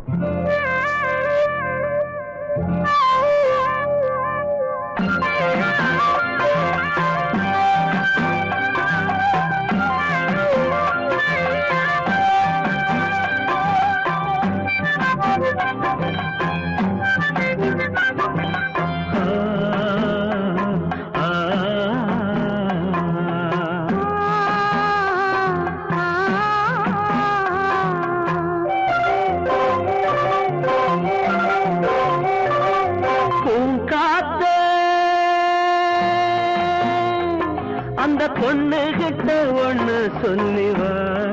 அந்த பொண்ணு கிட்ட ஒண்ணு சொல்லிவா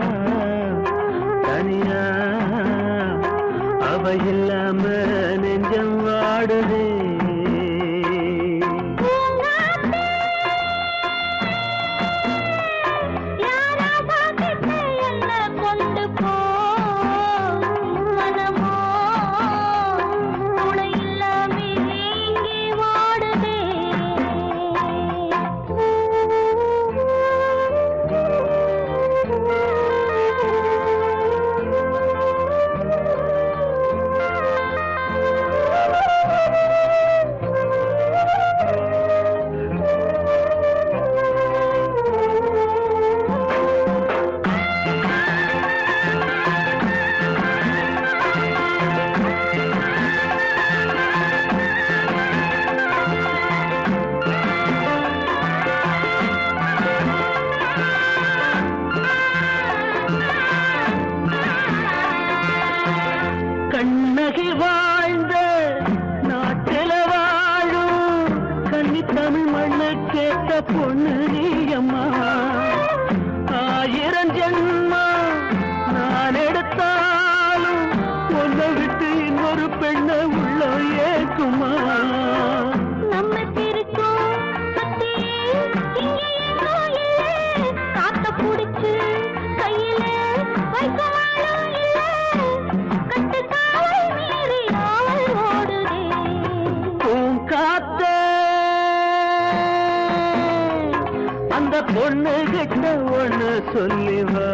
தனியா அவ இல்லாம நெஞ்சம் வாடுதே கண்ணகி வாழ்ந்த நாட்டில வாழும் கன்னி தமிழ் மண்ணு கேட்ட பொண்ணு நீயம்மா 1000 ஜென்மா நான் எடுத்தாலும் ஒன்னை விட்டு இன்னொரு பெண்ணை உள்ள ஏக்குமா காத்த புடிச்சு கையில வைக்க அந்த பொண்ணு கிட்ட ஒண்ணு சொல்லிவா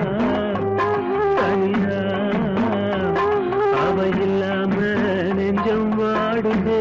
தனியா அவ இல்லாம நெஞ்சம் வாடுதே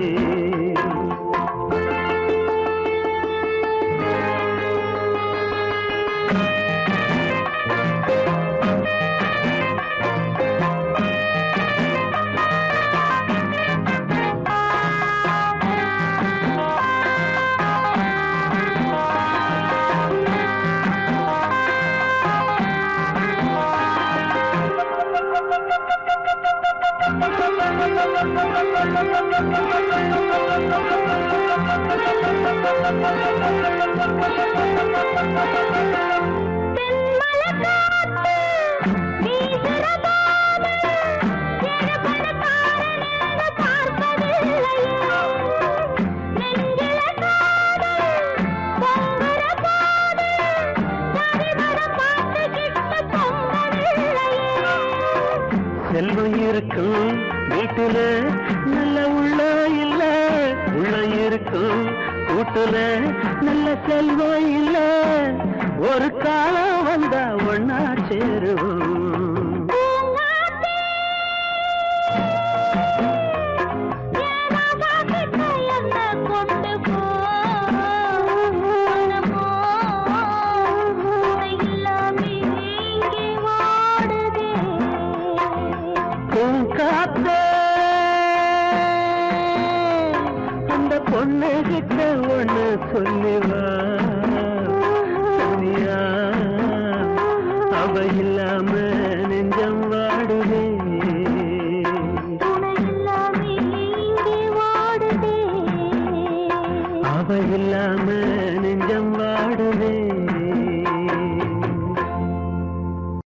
செல்வம் இருக்கும் வீட்டுல நல்ல உள்ள இல்ல உள்ள இருக்கும் கூட்டுல நல்ல செல்வம் இல்ல ஒரு காலம் வந்தா ஒன்னா சேருவோம் அந்த பொண்ணு கிட்ட ஒண்ணு சொல்லிவா தனியா அவ இல்லாம நெஞ்சம் வாடுதே அவ இல்லாம நெஞ்சம் வாடுதே